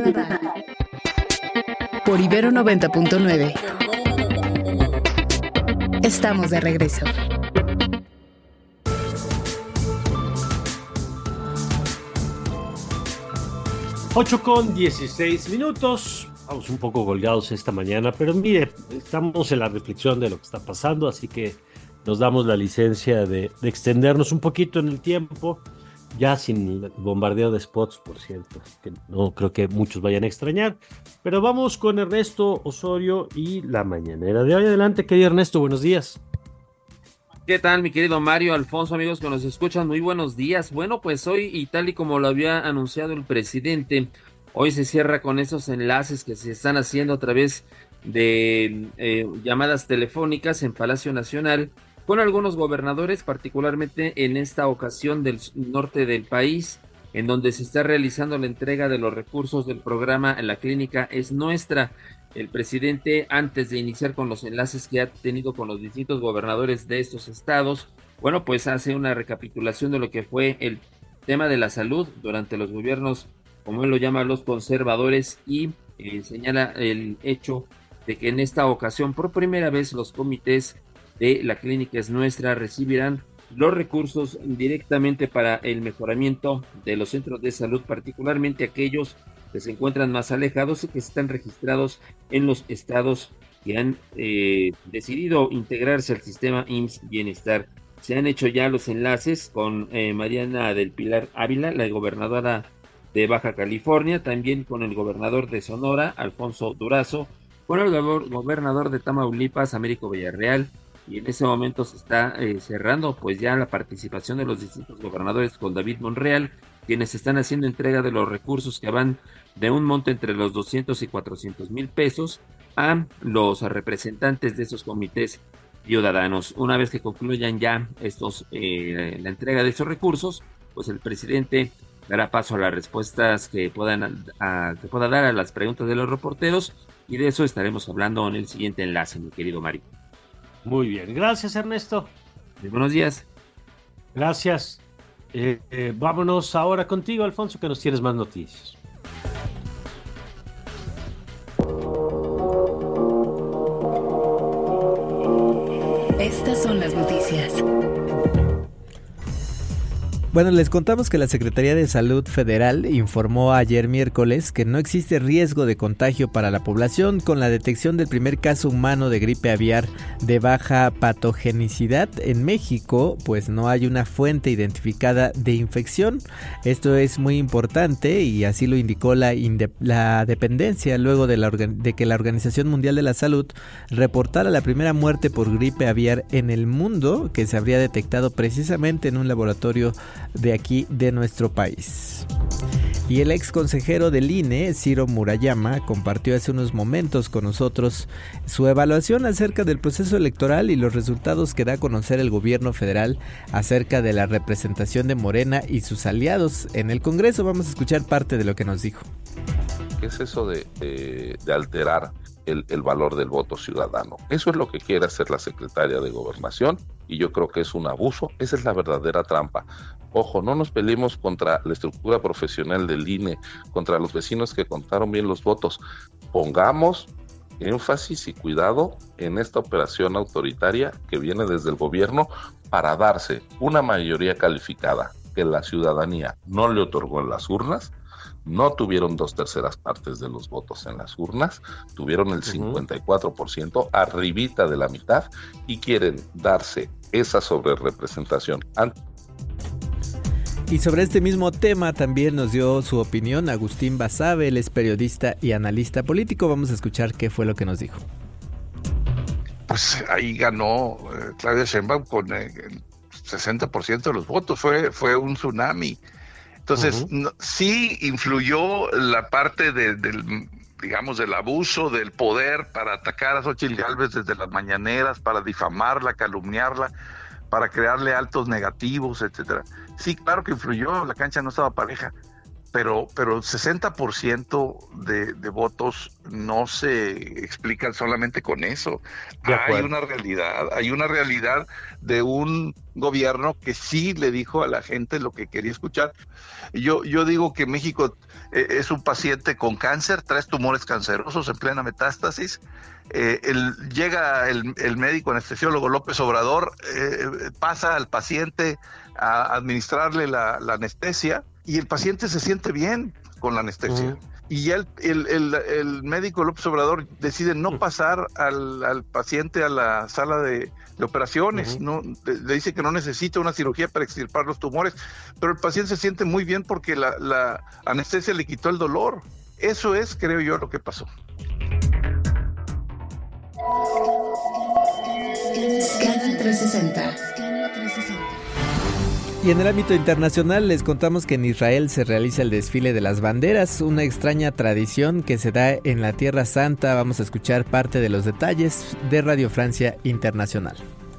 Radar por Ibero 90.9. Estamos de regreso. 8:16. Vamos un poco colgados esta mañana, pero mire, estamos en la reflexión de lo que está pasando, así que nos damos la licencia de extendernos un poquito en el tiempo, ya sin bombardeo de spots, por cierto, que no creo que muchos vayan a extrañar, pero vamos con Ernesto Osorio y la mañanera de hoy. Adelante, querido Ernesto, buenos días. ¿Qué tal, mi querido Mario, Alfonso, amigos que nos escuchan? Muy buenos días. Bueno, pues hoy, y tal y como lo había anunciado el presidente, hoy se cierra con esos enlaces que se están haciendo a través de llamadas telefónicas en Palacio Nacional con algunos gobernadores, particularmente en esta ocasión del norte del país, en donde se está realizando la entrega de los recursos del programa La Clínica es Nuestra. El presidente, antes de iniciar con los enlaces que ha tenido con los distintos gobernadores de estos estados, bueno, pues hace una recapitulación de lo que fue el tema de la salud durante los gobiernos, como él lo llama, los conservadores, y señala el hecho de que en esta ocasión, por primera vez, los comités de La Clínica es Nuestra recibirán los recursos directamente para el mejoramiento de los centros de salud, particularmente aquellos que se encuentran más alejados y que están registrados en los estados que han decidido integrarse al sistema IMSS Bienestar. Se han hecho ya los enlaces con Mariana del Pilar Ávila, la gobernadora de Baja California, también con el gobernador de Sonora, Alfonso Durazo, con el gobernador de Tamaulipas, Américo Villarreal, y en ese momento se está cerrando pues ya la participación de los distintos gobernadores con David Monreal, quienes están haciendo entrega de los recursos que van de un monto entre los 200 y 400 mil pesos a los representantes de esos comités ciudadanos. Una vez que concluyan ya la entrega de esos recursos, pues el presidente dará paso a las respuestas que pueda dar a las preguntas de los reporteros, y de eso estaremos hablando en el siguiente enlace, mi querido Mario. Muy bien, gracias Ernesto. Muy buenos días. Gracias. Vámonos ahora contigo, Alfonso, que nos tienes más noticias. Estas son las noticias. Bueno, les contamos que la Secretaría de Salud Federal informó ayer miércoles que no existe riesgo de contagio para la población con la detección del primer caso humano de gripe aviar de baja patogenicidad en México, pues no hay una fuente identificada de infección. Esto es muy importante y así lo indicó la dependencia luego de que la Organización Mundial de la Salud reportara la primera muerte por gripe aviar en el mundo, que se habría detectado precisamente en un laboratorio de aquí de nuestro país. Y el ex consejero del INE, Ciro Murayama, compartió hace unos momentos con nosotros su evaluación acerca del proceso electoral y los resultados que da a conocer el gobierno federal acerca de la representación de Morena y sus aliados en el Congreso. Vamos a escuchar parte de lo que nos dijo. ¿Qué es eso de alterar el valor del voto ciudadano? Eso es lo que quiere hacer la secretaria de Gobernación, y yo creo que es un abuso. Esa es la verdadera trampa. Ojo, no nos peleemos contra la estructura profesional del INE, contra los vecinos que contaron bien los votos. Pongamos énfasis y cuidado en esta operación autoritaria que viene desde el gobierno para darse una mayoría calificada que la ciudadanía no le otorgó en las urnas. No tuvieron 2/3 partes de los votos en las urnas, tuvieron el 54%, arribita de la mitad, y quieren darse esa sobrerepresentación. Y sobre este mismo tema también nos dio su opinión Agustín Basabe, él es periodista y analista político. Vamos a escuchar qué fue lo que nos dijo. Pues ahí ganó Claudia Sheinbaum con el 60% de los votos, fue un tsunami. Entonces, sí influyó la parte del abuso del poder para atacar a Xóchitl Gálvez desde las mañaneras, para difamarla, calumniarla, para crearle altos negativos, etcétera. Sí, claro que influyó, la cancha no estaba pareja, pero el 60% de votos no se explican solamente con eso. Hay una realidad de un gobierno que sí le dijo a la gente lo que quería escuchar. Yo digo que México es un paciente con cáncer, 3 tumores cancerosos en plena metástasis. Llega el médico anestesiólogo López Obrador, pasa al paciente a administrarle la anestesia y el paciente se siente bien con la anestesia. Y ya el médico López Obrador decide no pasar al paciente a la sala de operaciones, no, le dice que no necesita una cirugía para extirpar los tumores, pero el paciente se siente muy bien porque la anestesia le quitó el dolor. Eso es, creo yo, lo que pasó. Scanner 360. Y en el ámbito internacional les contamos que en Israel se realiza el desfile de las banderas, una extraña tradición que se da en la Tierra Santa. Vamos a escuchar parte de los detalles de Radio Francia Internacional.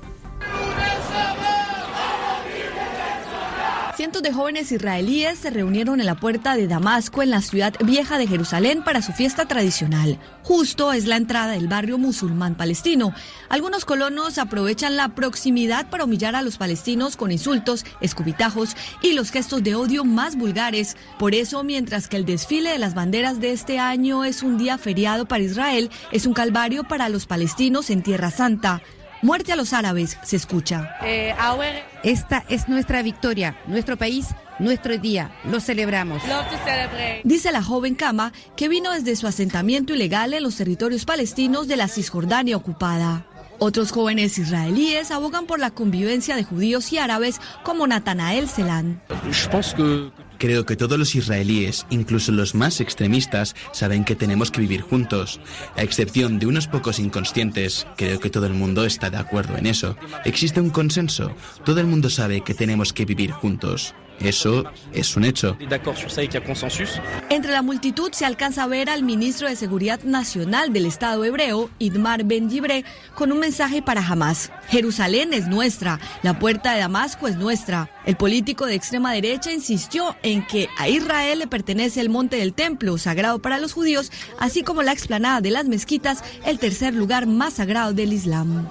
Cientos de jóvenes israelíes se reunieron en la puerta de Damasco, en la ciudad vieja de Jerusalén, para su fiesta tradicional. Justo es la entrada del barrio musulmán palestino. Algunos colonos aprovechan la proximidad para humillar a los palestinos con insultos, escupitajos y los gestos de odio más vulgares. Por eso, mientras que el desfile de las banderas de este año es un día feriado para Israel, es un calvario para los palestinos en Tierra Santa. Muerte a los árabes, se escucha. Esta es nuestra victoria, nuestro país, nuestro día, lo celebramos. Dice la joven Kama, que vino desde su asentamiento ilegal en los territorios palestinos de la Cisjordania ocupada. Otros jóvenes israelíes abogan por la convivencia de judíos y árabes, como Natanael Selan. Creo que todos los israelíes, incluso los más extremistas, saben que tenemos que vivir juntos. A excepción de unos pocos inconscientes, creo que todo el mundo está de acuerdo en eso. Existe un consenso. Todo el mundo sabe que tenemos que vivir juntos. Eso es un hecho. Entre la multitud se alcanza a ver al ministro de Seguridad Nacional del Estado hebreo, Itmar Ben-Gvir, con un mensaje para Hamás. Jerusalén es nuestra, la puerta de Damasco es nuestra. El político de extrema derecha insistió en que a Israel le pertenece el monte del templo, sagrado para los judíos, así como la explanada de las mezquitas, el tercer lugar más sagrado del Islam.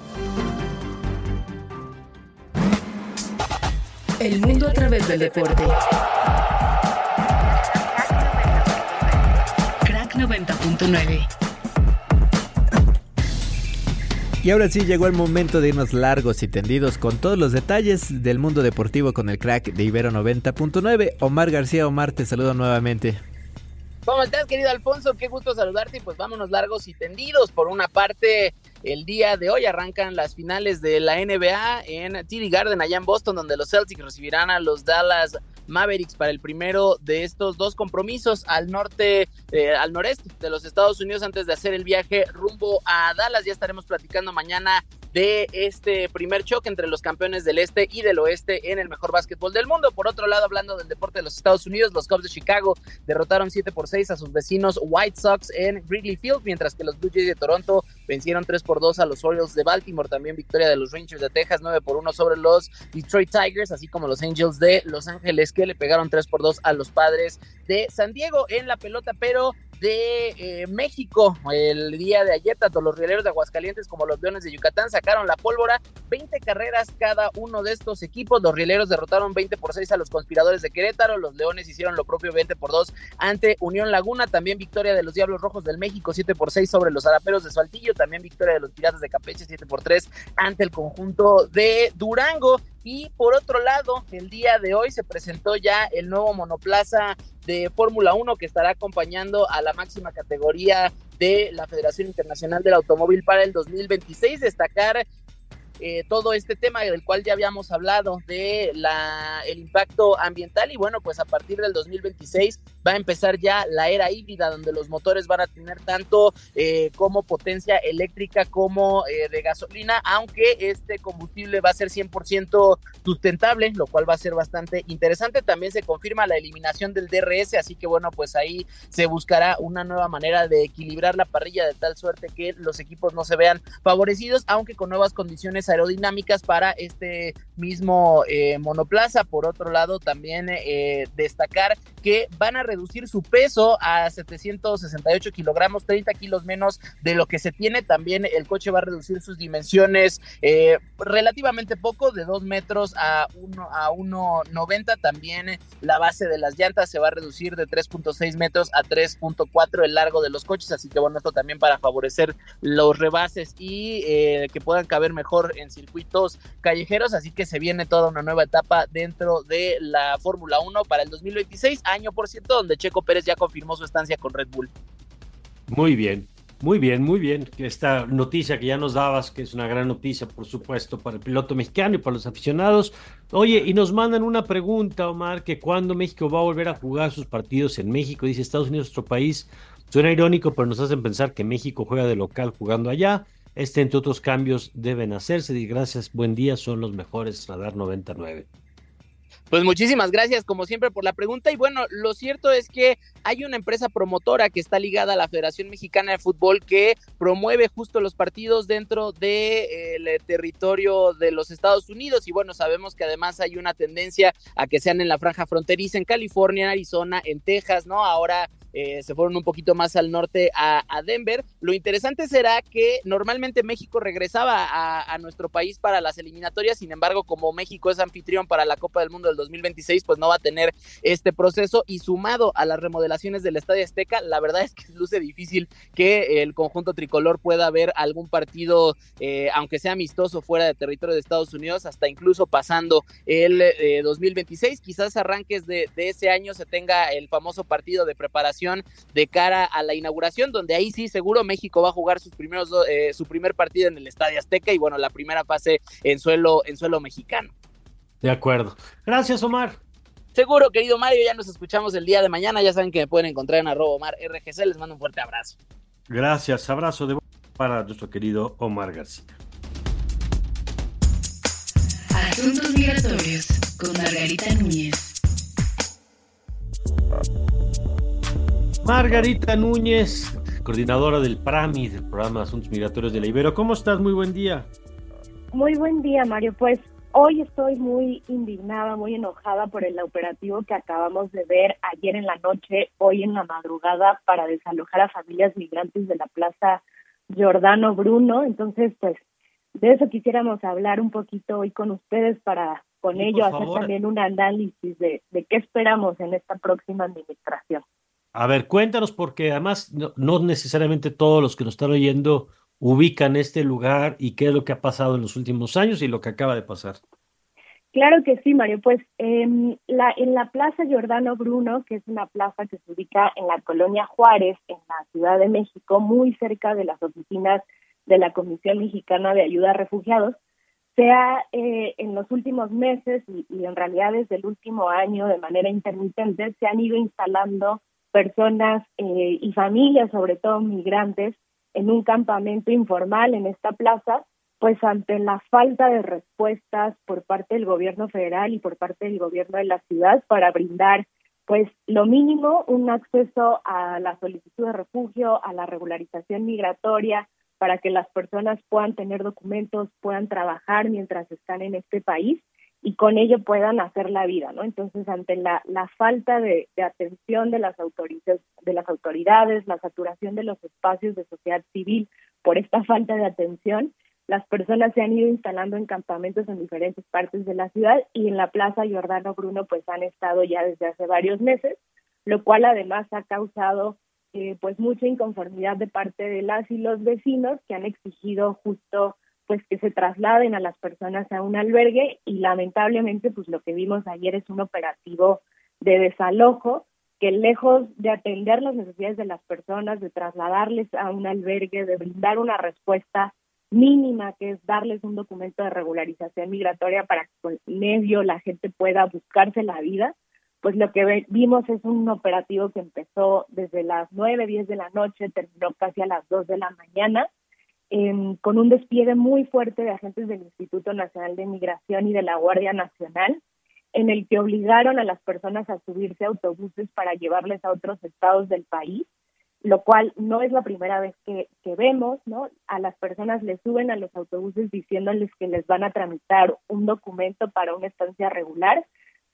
El mundo a través del deporte. Crack 90.9. Y ahora sí llegó el momento de irnos largos y tendidos con todos los detalles del mundo deportivo con el crack de Ibero 90.9. Omar García. Omar, te saludo nuevamente. ¿Cómo estás, querido Alfonso? Qué gusto saludarte y pues vámonos largos y tendidos. Por una parte, el día de hoy arrancan las finales de la NBA en TD Garden, allá en Boston, donde los Celtics recibirán a los Dallas Mavericks para el primero de estos dos compromisos al noreste de los Estados Unidos antes de hacer el viaje rumbo a Dallas. Ya estaremos platicando mañana de este primer choque entre los campeones del este y del oeste en el mejor básquetbol del mundo. Por otro lado, hablando del deporte de los Estados Unidos, los Cubs de Chicago derrotaron 7-6 a sus vecinos White Sox en Wrigley Field, mientras que los Blue Jays de Toronto vencieron 3-2 a los Orioles de Baltimore. También victoria de los Rangers de Texas, 9-1 sobre los Detroit Tigers, así como los Angels de Los Ángeles, que le pegaron 3-2 a los Padres de San Diego. En la pelota, pero de México, el día de ayer, tanto los Rieleros de Aguascalientes como los Leones de Yucatán sacaron la pólvora, 20 carreras cada uno de estos equipos. Los Rieleros derrotaron 20-6 a los Conspiradores de Querétaro, los Leones hicieron lo propio 20-2 ante Unión Laguna. También victoria de los Diablos Rojos del México, 7-6 sobre los Araperos de Saltillo. También victoria de los Piratas de Campeche, 7-3 ante el conjunto de Durango. Y por otro lado, el día de hoy se presentó ya el nuevo monoplaza de Fórmula 1 que estará acompañando a la máxima categoría de la Federación Internacional del Automóvil para el 2026. Destacar todo este tema del cual ya habíamos hablado de el impacto ambiental, y bueno, pues a partir del 2026 va a empezar ya la era híbrida, donde los motores van a tener tanto como potencia eléctrica como de gasolina, aunque este combustible va a ser 100% sustentable, lo cual va a ser bastante interesante. También se confirma la eliminación del DRS, así que bueno, pues ahí se buscará una nueva manera de equilibrar la parrilla de tal suerte que los equipos no se vean favorecidos, aunque con nuevas condiciones aerodinámicas para este mismo monoplaza. Por otro lado, también destacar que van a reducir su peso a 768 kilogramos, 30 kilos menos de lo que se tiene. También el coche va a reducir sus dimensiones relativamente poco, de 2 metros a 1,90. También la base de las llantas se va a reducir de 3.6 metros a 3.4 el largo de los coches, así que bueno, esto también para favorecer los rebases y que puedan caber mejor en circuitos callejeros, así que se viene toda una nueva etapa dentro de la Fórmula 1 para el 2026, año por cierto donde Checo Pérez ya confirmó su estancia con Red Bull. Muy bien, muy bien, muy bien. Esta noticia que ya nos dabas, que es una gran noticia, por supuesto, para el piloto mexicano y para los aficionados. Oye, y nos mandan una pregunta, Omar, que cuándo México va a volver a jugar sus partidos en México. Dice Estados Unidos, nuestro país. Suena irónico, pero nos hacen pensar que México juega de local jugando allá. Entre otros cambios, deben hacerse. Y gracias, buen día, son los mejores, Radar 99. Pues muchísimas gracias, como siempre, por la pregunta. Y bueno, lo cierto es que hay una empresa promotora que está ligada a la Federación Mexicana de Fútbol que promueve justo los partidos dentro del territorio de los Estados Unidos. Y bueno, sabemos que además hay una tendencia a que sean en la franja fronteriza, en California, en Arizona, en Texas, ¿no? Ahora se fueron un poquito más al norte a Denver. Lo interesante será que normalmente México regresaba a nuestro país para las eliminatorias, sin embargo, como México es anfitrión para la Copa del Mundo del 2026, pues no va a tener este proceso, y sumado a las remodelaciones del Estadio Azteca, la verdad es que luce difícil que el conjunto tricolor pueda ver algún partido, aunque sea amistoso, fuera de territorio de Estados Unidos, hasta incluso pasando el 2026, quizás arranques de ese año se tenga el famoso partido de preparación de cara a la inauguración, donde ahí sí seguro México va a jugar su primer partido en el Estadio Azteca y bueno, la primera fase en suelo mexicano. De acuerdo. Gracias, Omar. Seguro, querido Mario, ya nos escuchamos el día de mañana. Ya saben que me pueden encontrar en @OmarRGC. Les mando un fuerte abrazo. Gracias, abrazo de para nuestro querido Omar García. Asuntos migratorios con Margarita Núñez. Margarita Núñez, coordinadora del PRAMI, del Programa de Asuntos Migratorios de la Ibero. ¿Cómo estás? Muy buen día. Muy buen día, Mario. Pues hoy estoy muy indignada, muy enojada por el operativo que acabamos de ver ayer en la noche, hoy en la madrugada, para desalojar a familias migrantes de la Plaza Giordano Bruno. Entonces, pues, de eso quisiéramos hablar un poquito hoy con ustedes para con ello hacer también un análisis de qué esperamos en esta próxima administración. A ver, cuéntanos, porque además no necesariamente todos los que nos están oyendo ubican este lugar y qué es lo que ha pasado en los últimos años y lo que acaba de pasar. Claro que sí, Mario. Pues en la Plaza Giordano Bruno, que es una plaza que se ubica en la colonia Juárez, en la Ciudad de México, muy cerca de las oficinas de la Comisión Mexicana de Ayuda a Refugiados, en los últimos meses y en realidad desde el último año, de manera intermitente, se han ido instalando personas y familias, sobre todo migrantes, en un campamento informal en esta plaza, pues ante la falta de respuestas por parte del gobierno federal y por parte del gobierno de la ciudad para brindar, pues lo mínimo, un acceso a la solicitud de refugio, a la regularización migratoria, para que las personas puedan tener documentos, puedan trabajar mientras están en este país y con ello puedan hacer la vida, ¿no? Entonces, ante la falta de atención de las autoridades, la saturación de los espacios de sociedad civil por esta falta de atención, las personas se han ido instalando en campamentos en diferentes partes de la ciudad y en la Plaza Giordano Bruno pues han estado ya desde hace varios meses, lo cual además ha causado pues mucha inconformidad de parte de las y los vecinos que han exigido justo pues que se trasladen a las personas a un albergue y lamentablemente pues lo que vimos ayer es un operativo de desalojo que lejos de atender las necesidades de las personas, de trasladarles a un albergue, de brindar una respuesta mínima que es darles un documento de regularización migratoria para que con ello la gente pueda buscarse la vida, pues lo que vimos es un operativo que empezó desde las 9, 10 de la noche, terminó casi a las 2 de la mañana, con un despliegue muy fuerte de agentes del Instituto Nacional de Migración y de la Guardia Nacional, en el que obligaron a las personas a subirse a autobuses para llevarles a otros estados del país, lo cual no es la primera vez que vemos, ¿no? A las personas les suben a los autobuses diciéndoles que les van a tramitar un documento para una estancia regular,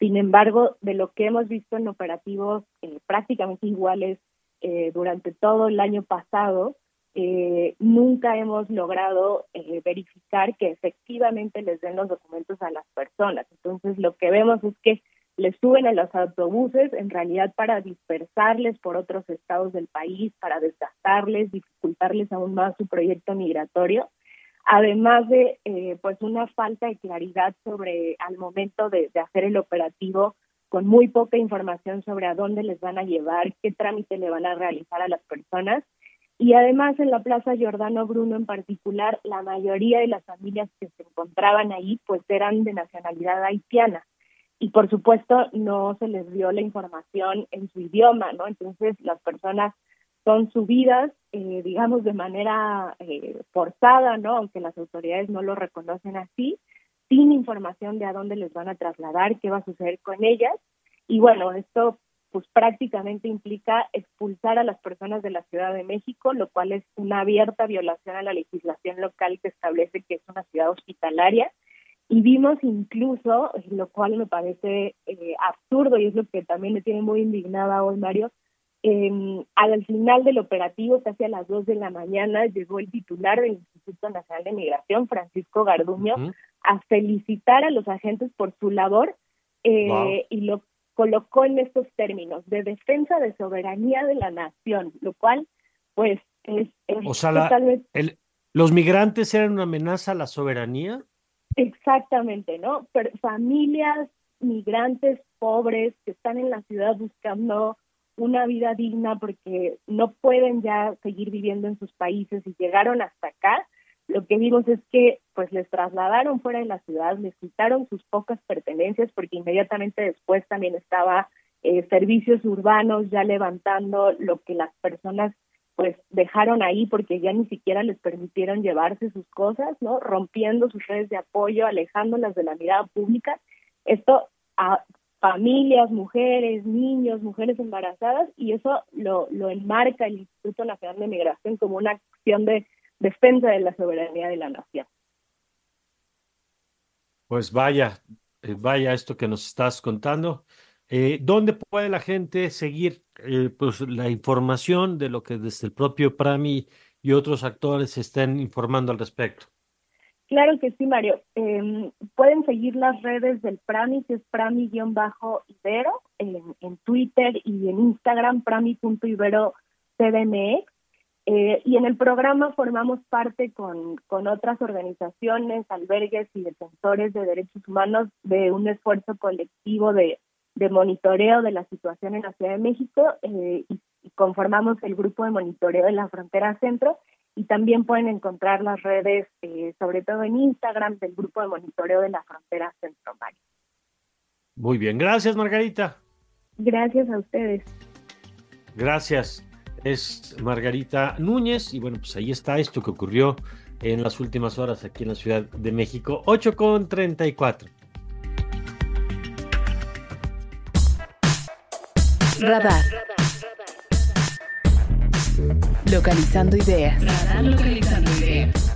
Sin embargo, de lo que hemos visto en operativos prácticamente iguales durante todo el año pasado, nunca hemos logrado verificar que efectivamente les den los documentos a las personas. Entonces, lo que vemos es que les suben a los autobuses, en realidad para dispersarles por otros estados del país, para desgastarles, dificultarles aún más su proyecto migratorio, además de pues una falta de claridad sobre al momento de hacer el operativo, con muy poca información sobre a dónde les van a llevar, qué trámite le van a realizar a las personas. Y además en la Plaza Giordano Bruno en particular, la mayoría de las familias que se encontraban ahí pues eran de nacionalidad haitiana. Y por supuesto no se les dio la información en su idioma, ¿no? Entonces las personas son subidas, digamos, de manera forzada, ¿no? Aunque las autoridades no lo reconocen así, sin información de a dónde les van a trasladar, qué va a suceder con ellas. Y bueno, esto pues prácticamente implica expulsar a las personas de la Ciudad de México, lo cual es una abierta violación a la legislación local que establece que es una ciudad hospitalaria. Y vimos incluso, lo cual me parece absurdo y es lo que también me tiene muy indignada hoy, Mario, al final del operativo, casi a las 2 de la mañana, llegó el titular del Instituto Nacional de Migración, Francisco Garduño, a felicitar a los agentes por su labor y lo colocó en estos términos, de defensa de soberanía de la nación, lo cual, pues, es o sea, totalmente... ¿los migrantes eran una amenaza a la soberanía? Exactamente, ¿no? Pero familias migrantes pobres que están en la ciudad buscando una vida digna porque no pueden ya seguir viviendo en sus países y llegaron hasta acá, lo que vimos es que pues les trasladaron fuera de la ciudad, les quitaron sus pocas pertenencias porque inmediatamente después también estaba servicios urbanos ya levantando lo que las personas pues dejaron ahí porque ya ni siquiera les permitieron llevarse sus cosas, ¿no? Rompiendo sus redes de apoyo, alejándolas de la mirada pública. Esto a familias, mujeres, niños, mujeres embarazadas, y eso lo enmarca el Instituto Nacional de Migración como una acción de defensa de la soberanía de la nación. Pues vaya esto que nos estás contando. ¿Dónde puede la gente seguir pues la información de lo que desde el propio Prami y otros actores estén informando al respecto? Claro que sí, Mario. Pueden seguir las redes del Prami, que es Prami-Ibero, en Twitter y en Instagram, Prami.IberoCDMX. Y en el programa formamos parte con otras organizaciones, albergues y defensores de derechos humanos de un esfuerzo colectivo de monitoreo de la situación en la Ciudad de México y conformamos el grupo de monitoreo de la frontera centro y también pueden encontrar las redes, sobre todo en Instagram, del grupo de monitoreo de la frontera centro, Mario. Muy bien, gracias Margarita. Gracias a ustedes. Gracias. Es Margarita Núñez y bueno, pues ahí está esto que ocurrió en las últimas horas aquí en la Ciudad de México. 8:34. Radar. Localizando ideas. Radar localizando ideas.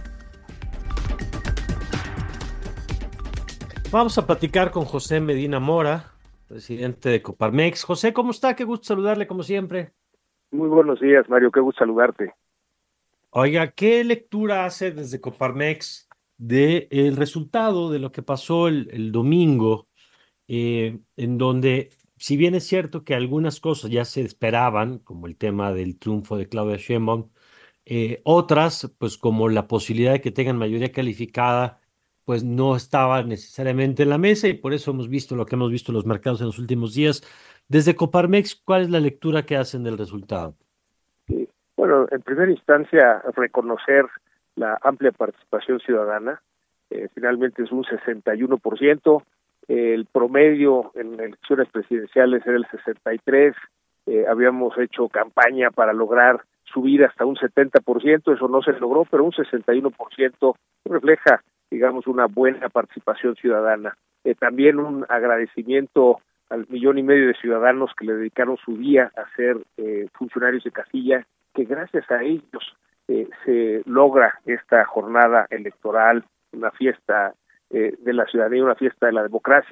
Vamos a platicar con José Medina Mora, presidente de Coparmex. José, ¿cómo está? Qué gusto saludarle como siempre. Muy buenos días, Mario, qué gusto saludarte. Oiga, ¿qué lectura hace desde Coparmex del resultado de lo que pasó el domingo, en donde, si bien es cierto que algunas cosas ya se esperaban, como el tema del triunfo de Claudia Sheinbaum, otras, pues como la posibilidad de que tengan mayoría calificada, pues no estaba necesariamente en la mesa y por eso hemos visto lo que hemos visto en los mercados en los últimos días. Desde Coparmex, ¿cuál es la lectura que hacen del resultado? Sí. Bueno, en primera instancia, reconocer la amplia participación ciudadana. Finalmente es un 61%. El promedio en elecciones presidenciales era el 63%. Habíamos hecho campaña para lograr subir hasta un 70%. Eso no se logró, pero un 61% refleja, digamos, una buena participación ciudadana. También un agradecimiento al 1,5 millones de ciudadanos que le dedicaron su día a ser funcionarios de casilla, que gracias a ellos se logra esta jornada electoral, una fiesta de la ciudadanía, una fiesta de la democracia,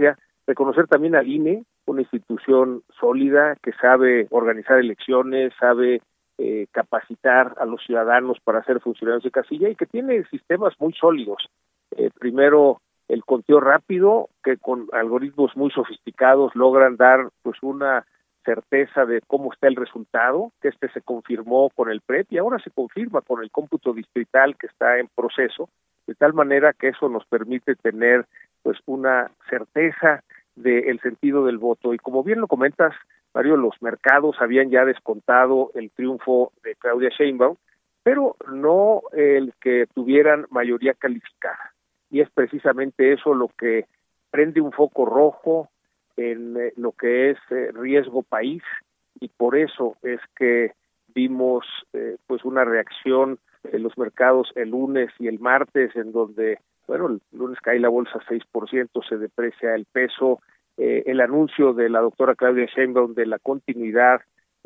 Reconocer también al INE, una institución sólida que sabe organizar elecciones, sabe capacitar a los ciudadanos para ser funcionarios de casilla y que tiene sistemas muy sólidos. Primero, el conteo rápido, que con algoritmos muy sofisticados logran dar pues una certeza de cómo está el resultado, que se confirmó con el PREP y ahora se confirma con el cómputo distrital que está en proceso, de tal manera que eso nos permite tener pues una certeza del sentido del voto. Y como bien lo comentas, Mario, los mercados habían ya descontado el triunfo de Claudia Sheinbaum, pero no el que tuvieran mayoría calificada. Y es precisamente eso lo que prende un foco rojo en lo que es riesgo país, y por eso es que vimos pues una reacción en los mercados el lunes y el martes, en donde, bueno, el lunes cae la bolsa 6%, se deprecia el peso, el anuncio de la doctora Claudia Sheinbaum de la continuidad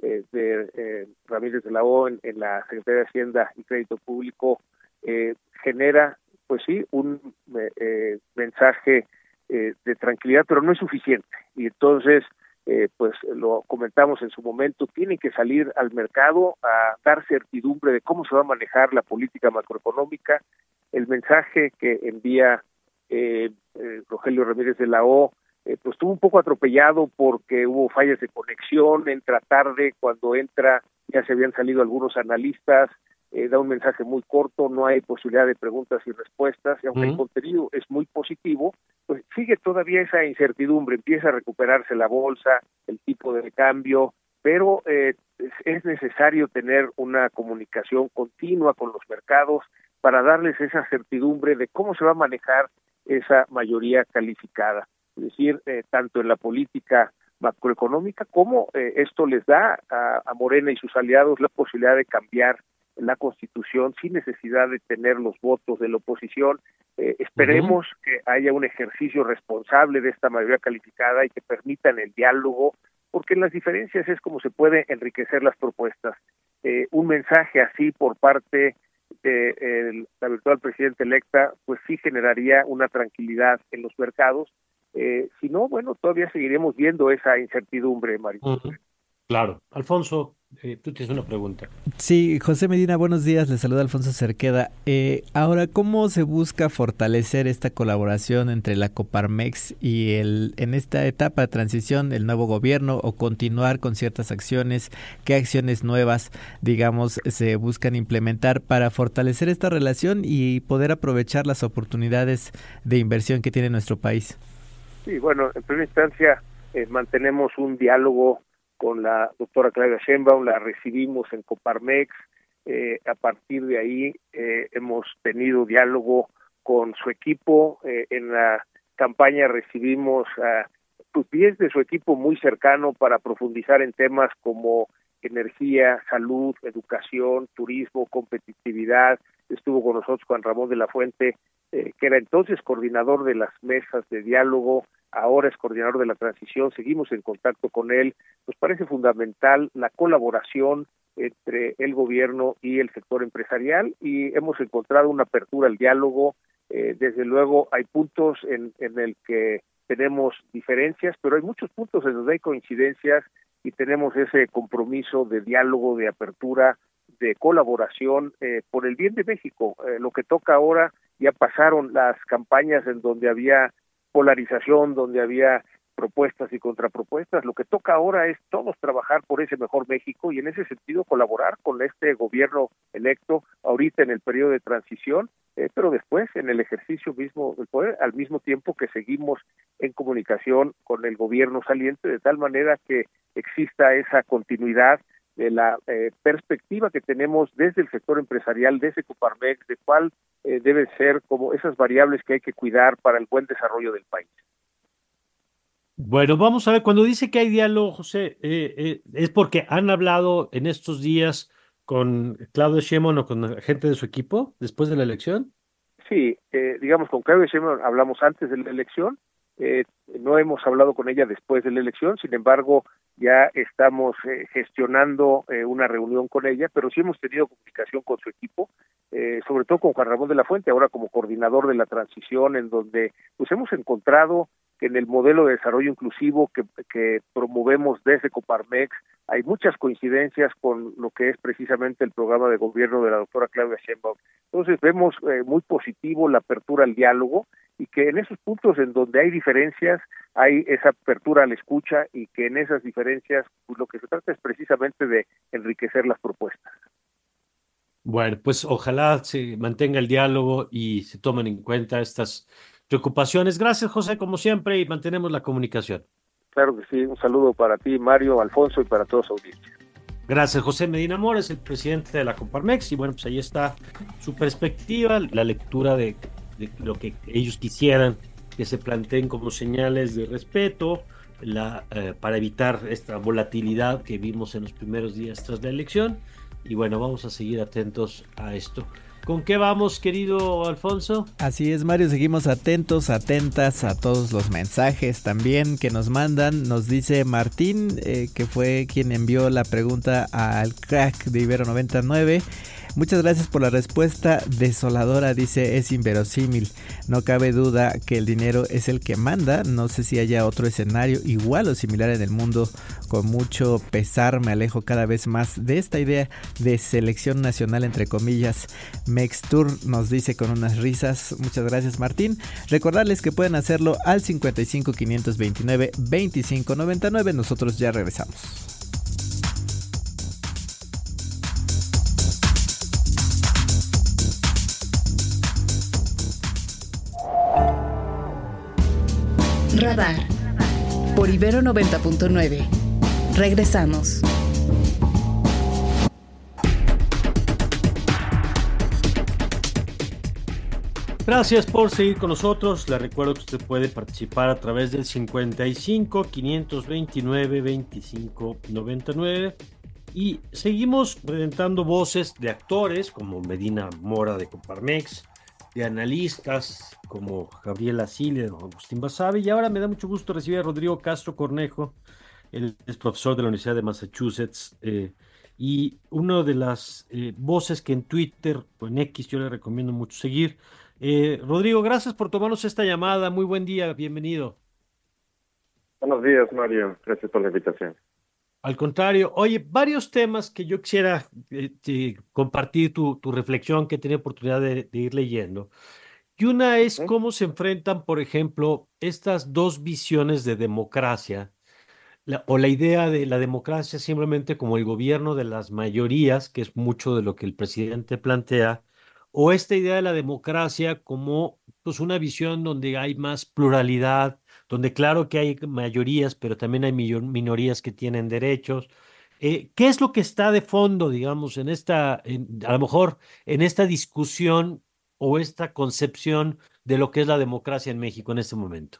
de Ramírez de la O en la Secretaría de Hacienda y Crédito Público genera, pues sí, un mensaje de tranquilidad, pero no es suficiente. Y entonces, pues lo comentamos en su momento, tienen que salir al mercado a dar certidumbre de cómo se va a manejar la política macroeconómica. El mensaje que envía Rogelio Ramírez de la O, pues estuvo un poco atropellado porque hubo fallas de conexión, entra tarde, cuando entra ya se habían salido algunos analistas, da un mensaje muy corto, no hay posibilidad de preguntas y respuestas, y aunque el contenido es muy positivo, pues sigue todavía esa incertidumbre, empieza a recuperarse la bolsa, el tipo de cambio, pero es necesario tener una comunicación continua con los mercados para darles esa certidumbre de cómo se va a manejar esa mayoría calificada. Es decir, tanto en la política macroeconómica como esto les da a Morena y sus aliados la posibilidad de cambiar la Constitución sin necesidad de tener los votos de la oposición. Esperemos que haya un ejercicio responsable de esta mayoría calificada y que permitan el diálogo, porque en las diferencias es como se puede enriquecer las propuestas. Un mensaje así por parte de la virtual presidenta electa, pues sí generaría una tranquilidad en los mercados. Si no, bueno, todavía seguiremos viendo esa incertidumbre, Mario. Claro. Alfonso, tú tienes una pregunta. Sí, José Medina, buenos días, le saluda Alfonso Cerqueda. Ahora, ¿cómo se busca fortalecer esta colaboración entre la Coparmex y en esta etapa de transición, el nuevo gobierno, o continuar con ciertas acciones? ¿Qué acciones nuevas, digamos, se buscan implementar para fortalecer esta relación y poder aprovechar las oportunidades de inversión que tiene nuestro país? Sí, bueno, en primera instancia mantenemos un diálogo con la doctora Claudia Sheinbaum, la recibimos en Coparmex, a partir de ahí hemos tenido diálogo con su equipo, en la campaña recibimos a pies de su equipo muy cercano para profundizar en temas como energía, salud, educación, turismo, competitividad. Estuvo con nosotros Juan Ramón de la Fuente, que era entonces coordinador de las mesas de diálogo, ahora es coordinador de la transición, seguimos en contacto con él. Nos parece fundamental la colaboración entre el gobierno y el sector empresarial y hemos encontrado una apertura al diálogo. Desde luego hay puntos en el que tenemos diferencias, pero hay muchos puntos en donde hay coincidencias y tenemos ese compromiso de diálogo, de apertura, de colaboración por el bien de México. Lo que toca ahora, ya pasaron las campañas en donde había polarización, donde había propuestas y contrapropuestas. Lo que toca ahora es todos trabajar por ese mejor México y en ese sentido colaborar con este gobierno electo ahorita en el periodo de transición, pero después en el ejercicio mismo del poder, al mismo tiempo que seguimos en comunicación con el gobierno saliente, de tal manera que exista esa continuidad de la perspectiva que tenemos desde el sector empresarial, desde Coparmex, de cuál deben ser como esas variables que hay que cuidar para el buen desarrollo del país. Bueno, vamos a ver, cuando dice que hay diálogo, José, ¿es porque han hablado en estos días con Claudia Sheinbaum o con gente de su equipo después de la elección? Sí, digamos, con Claudia Sheinbaum hablamos antes de la elección, no hemos hablado con ella después de la elección, sin embargo, ya estamos gestionando una reunión con ella, pero sí hemos tenido comunicación con su equipo, sobre todo con Juan Ramón de la Fuente, ahora como coordinador de la transición, en donde pues hemos encontrado que en el modelo de desarrollo inclusivo que promovemos desde Coparmex hay muchas coincidencias con lo que es precisamente el programa de gobierno de la doctora Claudia Sheinbaum. Entonces vemos muy positivo la apertura al diálogo y que en esos puntos en donde hay diferencias hay esa apertura a la escucha y que en esas diferencias pues, lo que se trata es precisamente de enriquecer las propuestas. Bueno, pues ojalá se mantenga el diálogo y se tomen en cuenta estas preocupaciones. Gracias, José, como siempre, y mantenemos la comunicación. Claro que sí, un saludo para ti, Mario, Alfonso, y para toda su audiencia. Gracias, José Medina Mora, es el presidente de la Coparmex, y bueno, pues ahí está su perspectiva, la lectura de lo que ellos quisieran que se planteen como señales de respeto, para evitar esta volatilidad que vimos en los primeros días tras la elección. Y bueno, vamos a seguir atentos a esto. ¿Con qué vamos, querido Alfonso? Así es, Mario, seguimos atentos, atentas a todos los mensajes también que nos mandan. Nos dice Martín, que fue quien envió la pregunta al crack de Ibero 99. Muchas gracias por la respuesta desoladora, dice, es inverosímil. No cabe duda que el dinero es el que manda. No sé si haya otro escenario igual o similar en el mundo. Con mucho pesar me alejo cada vez más de esta idea de selección nacional, entre comillas. Mextur nos dice con unas risas. Muchas gracias, Martín. Recordarles que pueden hacerlo al 55 529 25 99. Nosotros ya regresamos. Radar por Ibero 90.9. Regresamos. Gracias por seguir con nosotros. Les recuerdo que usted puede participar a través del 55 529 25 99 y seguimos presentando voces de actores como Medina Mora de Coparmex, de analistas como Gabriela Siller o Agustín Basabe, y ahora me da mucho gusto recibir a Rodrigo Castro Cornejo. Él es profesor de la Universidad de Massachusetts y una de las voces que en Twitter o en X yo le recomiendo mucho seguir. Rodrigo, gracias por tomarnos esta llamada. Muy buen día, bienvenido. Buenos días, Mario. Gracias por la invitación. Al contrario, oye, varios temas que yo quisiera compartir tu reflexión, que he tenido oportunidad de ir leyendo. Y una es cómo se enfrentan, por ejemplo, estas dos visiones de democracia, o la idea de la democracia simplemente como el gobierno de las mayorías, que es mucho de lo que el presidente plantea, o esta idea de la democracia como pues, una visión donde hay más pluralidad, donde claro que hay mayorías, pero también hay minorías que tienen derechos. ¿Qué es lo que está de fondo, digamos, a lo mejor en esta discusión o esta concepción de lo que es la democracia en México en este momento?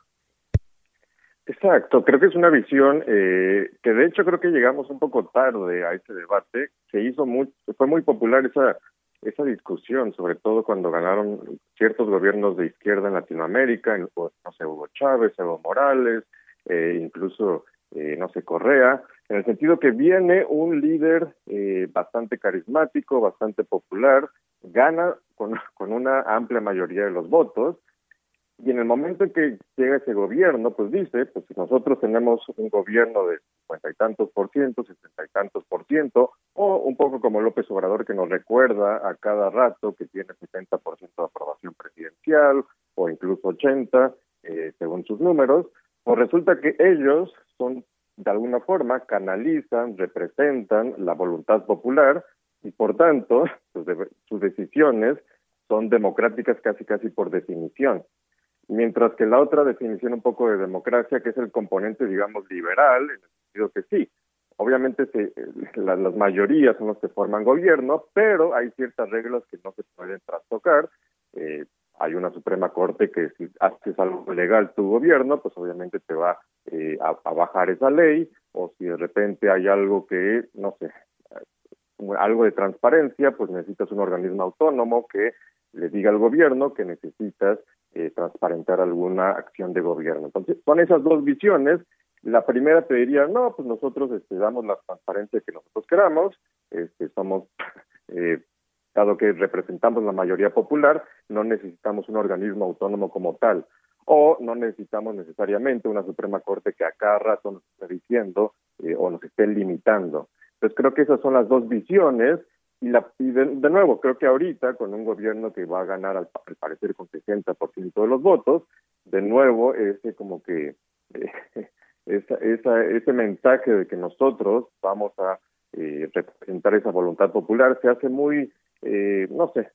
Exacto, creo que es una visión que de hecho creo que llegamos un poco tarde a ese debate. Fue muy popular esa discusión, sobre todo cuando ganaron ciertos gobiernos de izquierda en Latinoamérica, no sé, Hugo Chávez, Evo Morales, incluso, no sé, Correa, en el sentido que viene un líder bastante carismático, bastante popular, gana con una amplia mayoría de los votos, y en el momento en que llega ese gobierno, pues dice, pues si nosotros tenemos un gobierno de 50 y tantos por ciento, 60 y tantos por ciento, o un poco como López Obrador, que nos recuerda a cada rato que tiene 70% de aprobación presidencial, o incluso 80%, según sus números, pues resulta que ellos son, de alguna forma, canalizan, representan la voluntad popular, y por tanto, sus decisiones son democráticas casi por definición. Mientras que la otra definición un poco de democracia, que es el componente, digamos, liberal, en el sentido que sí, obviamente las mayorías son los que forman gobierno, pero hay ciertas reglas que no se pueden trastocar. Hay una Suprema Corte que si haces algo legal tu gobierno, pues obviamente te va a bajar esa ley, o si de repente hay algo que, no sé, algo de transparencia, pues necesitas un organismo autónomo que le diga al gobierno que necesitas transparentar alguna acción de gobierno. Entonces, son esas dos visiones. La primera te diría, no, pues nosotros damos la transparencia que nosotros queramos, somos, dado que representamos la mayoría popular, no necesitamos un organismo autónomo como tal. o no necesitamos necesariamente una Suprema Corte que a cada rato nos esté diciendo o nos esté limitando. Entonces creo que esas son las dos visiones, y de nuevo, creo que ahorita con un gobierno que va a ganar al parecer con 60% de los votos, de nuevo ese como que ese mensaje de que nosotros vamos a representar esa voluntad popular se hace muy, no sé,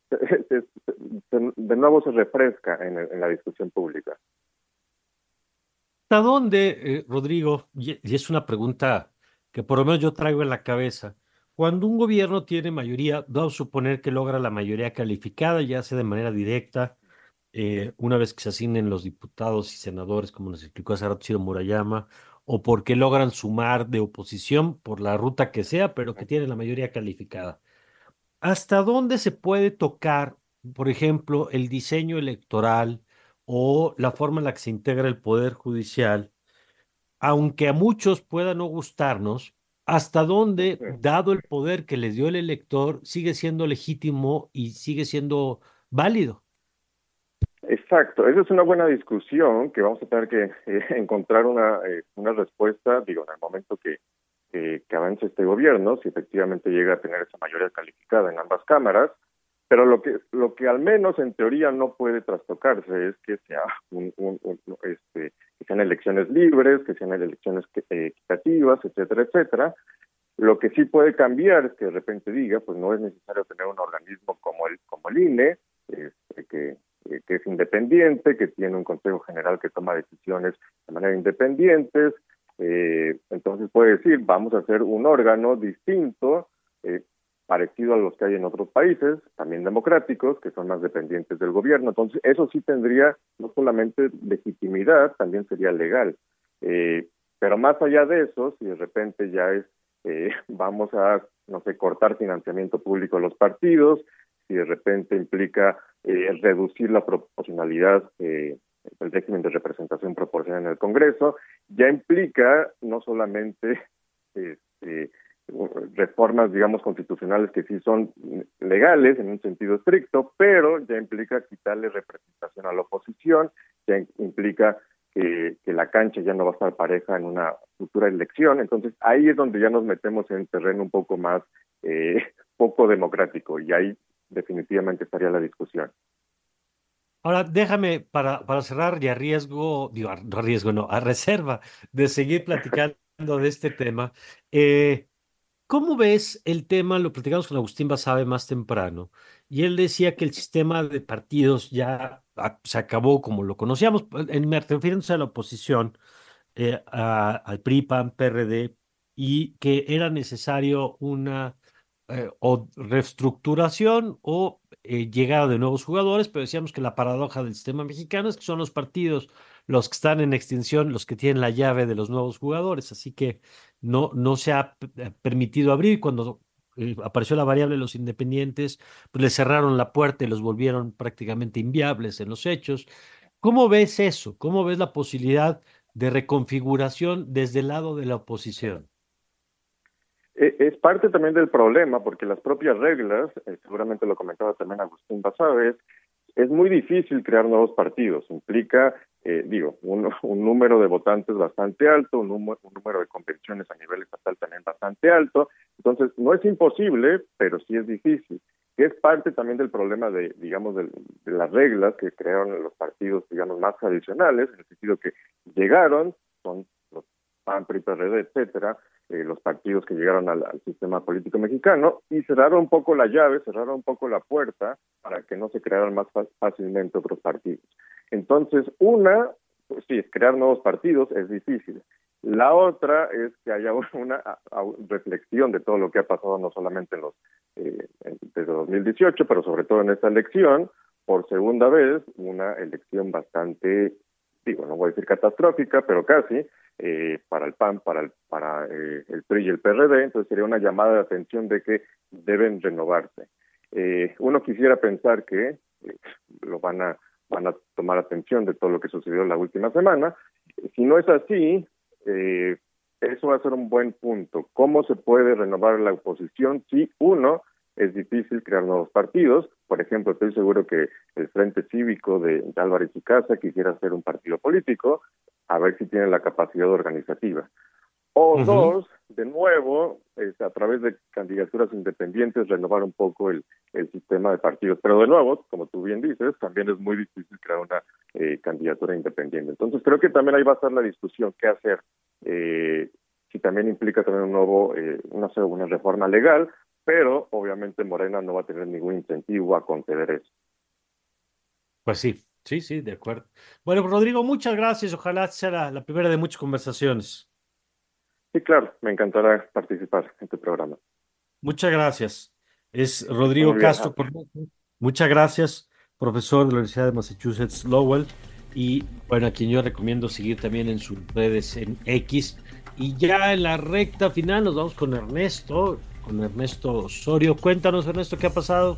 de nuevo se refresca en la discusión pública. ¿Hasta dónde, Rodrigo? Y es una pregunta que por lo menos yo traigo en la cabeza. Cuando un gobierno tiene mayoría, vamos a suponer que logra la mayoría calificada, ya sea de manera directa, una vez que se asignen los diputados y senadores, como nos explicó hace rato Ciro Murayama, o porque logran sumar de oposición por la ruta que sea, pero que tienen la mayoría calificada. ¿Hasta dónde se puede tocar, por ejemplo, el diseño electoral o la forma en la que se integra el Poder Judicial, aunque a muchos pueda no gustarnos? ¿Hasta dónde, dado el poder que les dio el elector, sigue siendo legítimo y sigue siendo válido? Exacto, esa es una buena discusión que vamos a tener que encontrar una respuesta, digo, en el momento que avance este gobierno, si efectivamente llega a tener esa mayoría calificada en ambas cámaras, pero lo que al menos en teoría no puede trastocarse es que sea que sean elecciones libres, que sean elecciones equitativas, etcétera, etcétera. Lo que sí puede cambiar es que de repente diga, pues no es necesario tener un organismo como el INE, que es independiente, que tiene un Consejo General que toma decisiones de manera independiente. Entonces puede decir, vamos a hacer un órgano distinto, parecido a los que hay en otros países, también democráticos, que son más dependientes del gobierno. Entonces eso sí tendría no solamente legitimidad, también sería legal. Pero más allá de eso, si de repente ya es, vamos a, no sé, cortar financiamiento público a los partidos, si de repente implica reducir la proporcionalidad, el régimen de representación proporcional en el Congreso, ya implica no solamente reformas, digamos, constitucionales que sí son legales en un sentido estricto, pero ya implica quitarle representación a la oposición, ya implica que la cancha ya no va a estar pareja en una futura elección. Entonces ahí es donde ya nos metemos en terreno un poco más poco democrático, y ahí definitivamente estaría la discusión. Ahora, déjame, para cerrar, y a reserva de seguir platicando de este tema, ¿cómo ves el tema? Lo platicamos con Agustín Basabe más temprano, y él decía que el sistema de partidos ya se acabó como lo conocíamos, refiriéndose a la oposición, al PRI, PAN, PRD, y que era necesario una o reestructuración o llegada de nuevos jugadores, pero decíamos que la paradoja del sistema mexicano es que son los partidos los que están en extinción, los que tienen la llave de los nuevos jugadores, así que no se ha permitido abrir. Cuando apareció la variable de los independientes, pues les cerraron la puerta y los volvieron prácticamente inviables en los hechos. ¿Cómo ves eso? ¿Cómo ves la posibilidad de reconfiguración desde el lado de la oposición? Es parte también del problema, porque las propias reglas, seguramente lo comentaba también Agustín Basabe, es muy difícil crear nuevos partidos. Implica, un número de votantes bastante alto, un número de convenciones a nivel estatal también bastante alto. Entonces, no es imposible, pero sí es difícil. Que es parte también del problema de las reglas que crearon los partidos, digamos, más tradicionales, en el sentido que llegaron, son los PAN, PRI, PRD, etcétera, los partidos que llegaron al sistema político mexicano, y cerraron un poco la llave, cerraron un poco la puerta para que no se crearan más fácilmente otros partidos. Entonces, pues sí, crear nuevos partidos es difícil. La otra es que haya una reflexión de todo lo que ha pasado, no solamente desde 2018, pero sobre todo en esta elección, por segunda vez, una elección bastante, no voy a decir catastrófica, pero casi, para el PAN, para el PRI y el PRD. Entonces sería una llamada de atención de que deben renovarse. Uno quisiera pensar que lo van a tomar atención de todo lo que sucedió la última semana. Si no es así, eso va a ser un buen punto. ¿Cómo se puede renovar la oposición si, uno, es difícil crear nuevos partidos. Por ejemplo, estoy seguro que el Frente Cívico de Álvarez y Casa quisiera hacer un partido político, a ver si tiene la capacidad organizativa. O dos, de nuevo, a través de candidaturas independientes, renovar un poco el sistema de partidos. Pero de nuevo, como tú bien dices, también es muy difícil crear una candidatura independiente. Entonces creo que también ahí va a estar la discusión, qué hacer, si también implica también una reforma legal, pero obviamente Morena no va a tener ningún incentivo a conceder eso. Pues sí, de acuerdo. Bueno, Rodrigo, muchas gracias. Ojalá sea la primera de muchas conversaciones. Sí, claro, me encantará participar en tu programa. Muchas gracias. Es Rodrigo Castro. Muchas gracias, profesor de la Universidad de Massachusetts Lowell. Y bueno, a quien yo recomiendo seguir también en sus redes en X. Y ya en la recta final nos vamos con Ernesto Osorio. Cuéntanos, Ernesto, ¿qué ha pasado?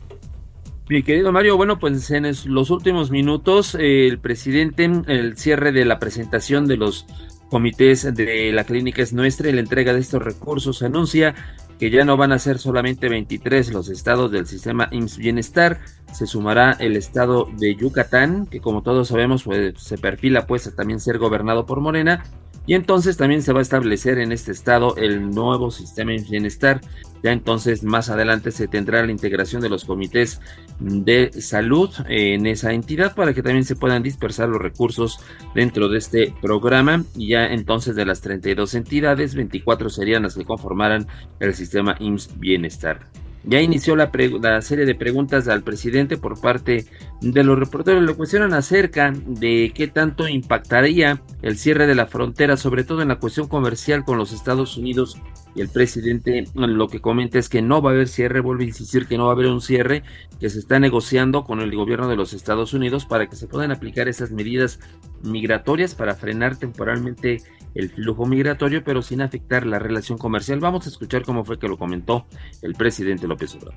Mi querido Mario, bueno, pues en los últimos minutos el presidente, el cierre de la presentación de los comités de La Clínica Es Nuestra y la entrega de estos recursos, anuncia que ya no van a ser solamente 23 los estados del sistema IMSS Bienestar, se sumará el estado de Yucatán, que como todos sabemos pues, se perfila pues a también ser gobernado por Morena, y entonces también se va a establecer en este estado el nuevo sistema IMSS Bienestar. Ya entonces más adelante se tendrá la integración de los comités de salud en esa entidad para que también se puedan dispersar los recursos dentro de este programa, y ya entonces de las 32 entidades, 24 serían las que conformaran el sistema IMSS Bienestar. Ya inició la serie de preguntas al presidente por parte de los reporteros. Le cuestionan acerca de qué tanto impactaría el cierre de la frontera, sobre todo en la cuestión comercial con los Estados Unidos. Y el presidente lo que comenta es que no va a haber cierre, vuelve a insistir que no va a haber un cierre, que se está negociando con el gobierno de los Estados Unidos para que se puedan aplicar esas medidas migratorias para frenar temporalmente el flujo migratorio, pero sin afectar la relación comercial. Vamos a escuchar cómo fue que lo comentó el presidente López Obrador.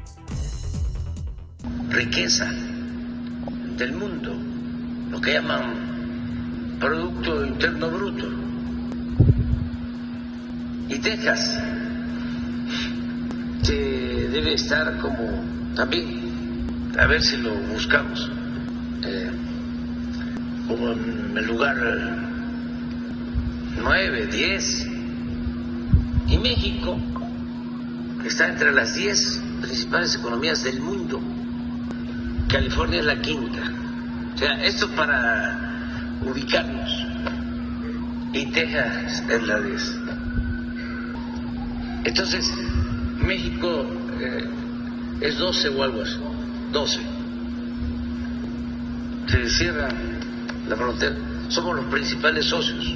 Riqueza del mundo, lo que llaman Producto Interno Bruto. Y Texas, que debe estar como también, a ver si lo buscamos, como en el lugar 9, 10, y México está entre las 10 principales economías del mundo. California es la quinta. O sea, esto para ubicarnos. Y Texas es la 10. Entonces, México es 12 o algo así. 12. Se cierra la frontera. Somos los principales socios.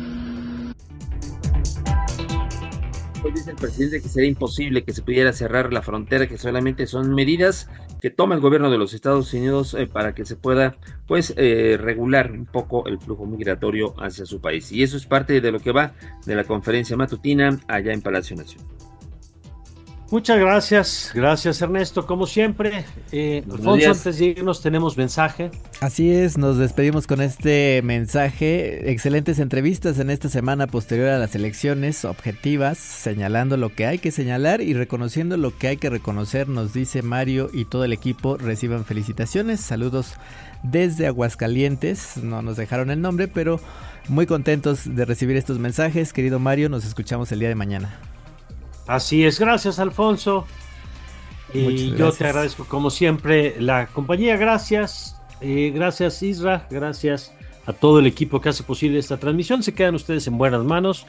Pues dice el presidente que sería imposible que se pudiera cerrar la frontera, que solamente son medidas que toma el gobierno de los Estados Unidos para que se pueda pues regular un poco el flujo migratorio hacia su país. Y eso es parte de lo que va de la conferencia matutina allá en Palacio Nacional. Muchas gracias Ernesto, como siempre. Alfonso, antes de irnos tenemos mensaje. Así es, nos despedimos con este mensaje. Excelentes entrevistas en esta semana posterior a las elecciones, objetivas, señalando lo que hay que señalar y reconociendo lo que hay que reconocer, nos dice Mario y todo el equipo. Reciban felicitaciones, saludos desde Aguascalientes, no nos dejaron el nombre, pero muy contentos de recibir estos mensajes. Querido Mario, nos escuchamos el día de mañana. Así es, gracias Alfonso. Y yo te agradezco como siempre la compañía, gracias Isra, gracias a todo el equipo que hace posible esta transmisión. Se quedan ustedes en buenas manos.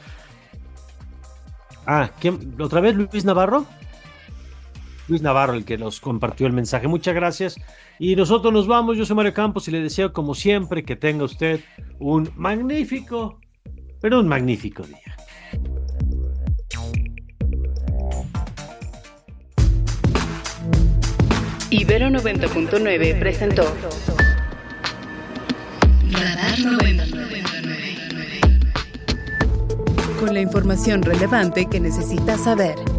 ¿Quién? ¿Otra vez Luis Navarro? Luis Navarro, el que nos compartió el mensaje. Muchas gracias. Y nosotros nos vamos. Yo soy Mario Campos y le deseo como siempre que tenga usted un magnífico día. Ibero 90.9 presentó Radar 99. Con la información relevante que necesitas saber.